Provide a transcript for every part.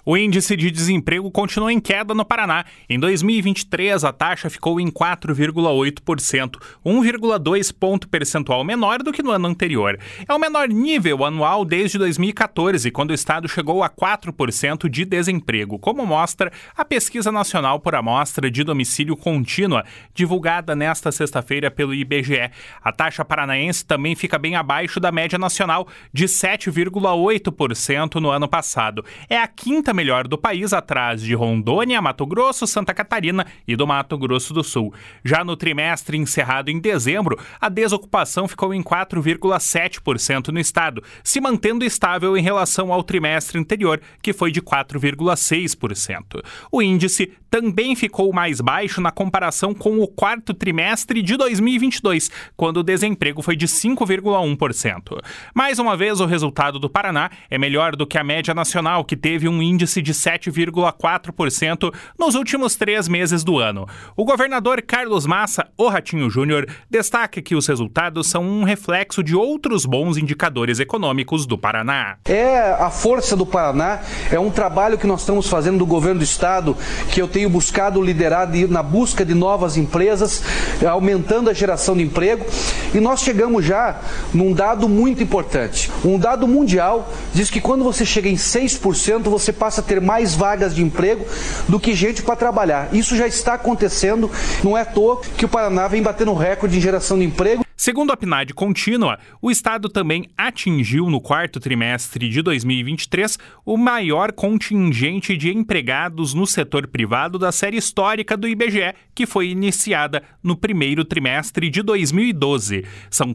O índice de desemprego continuou em queda no Paraná. Em 2023, a taxa ficou em 4,8%, 1,2 ponto percentual menor do que no ano anterior. É o menor nível anual desde 2014, quando o estado chegou a 4% de desemprego, como mostra a Pesquisa Nacional por Amostra de Domicílio Contínua, divulgada nesta sexta-feira pelo IBGE. A taxa paranaense também fica bem abaixo da média nacional, de 7,8% no ano passado. É a quinta melhor do país, atrás de Rondônia, Mato Grosso, Santa Catarina e do Mato Grosso do Sul. Já no trimestre encerrado em dezembro, a desocupação ficou em 4,7% no estado, se mantendo estável em relação ao trimestre anterior, que foi de 4,6%. O índice também ficou mais baixo na comparação com o quarto trimestre de 2022, quando o desemprego foi de 5,1%. Mais uma vez, o resultado do Paraná é melhor do que a média nacional, que teve um índice de 7,4% nos últimos 3 meses do ano. O governador Carlos Massa, o Ratinho Júnior, destaca que os resultados são um reflexo de outros bons indicadores econômicos do Paraná. É a força do Paraná, é um trabalho que nós estamos fazendo do governo do estado, que eu tenho buscado liderar na busca de novas empresas, aumentando a geração de emprego, e nós chegamos já num dado muito importante. Um dado mundial diz que quando você chega em 6%, você passa a ter mais vagas de emprego do que gente para trabalhar. Isso já está acontecendo, não é à toa que o Paraná vem batendo recorde em geração de emprego. Segundo a PNAD contínua, o estado também atingiu no quarto trimestre de 2023 o maior contingente de empregados no setor privado da série histórica do IBGE, que foi iniciada no primeiro trimestre de 2012. São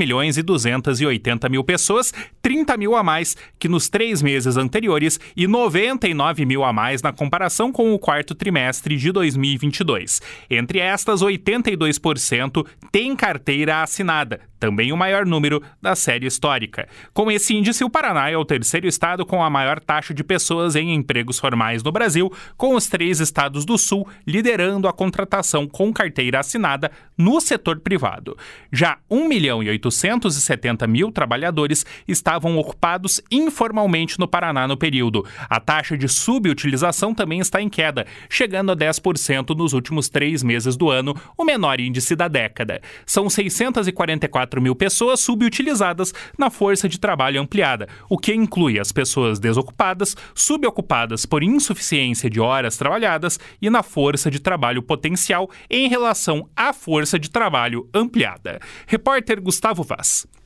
3.280.000 pessoas, 30 mil a mais que nos 3 meses anteriores e 99 mil a mais na comparação com o quarto trimestre de 2022. Entre estas, 82% têm carteira assinada, também o maior número da série histórica. Com esse índice, o Paraná é o terceiro estado com a maior taxa de pessoas em empregos formais no Brasil, com os 3 estados do Sul liderando a contratação com carteira assinada no setor privado. Já 1.870.000 trabalhadores estavam ocupados informalmente no Paraná no período. A taxa de subutilização também está em queda, chegando a 10% nos últimos 3 meses do ano, o menor índice da década. São 644 mil pessoas subutilizadas na força de trabalho ampliada, o que inclui as pessoas desocupadas, subocupadas por insuficiência de horas trabalhadas e na força de trabalho potencial em relação à força de trabalho ampliada. Repórter Gustavo Vaz.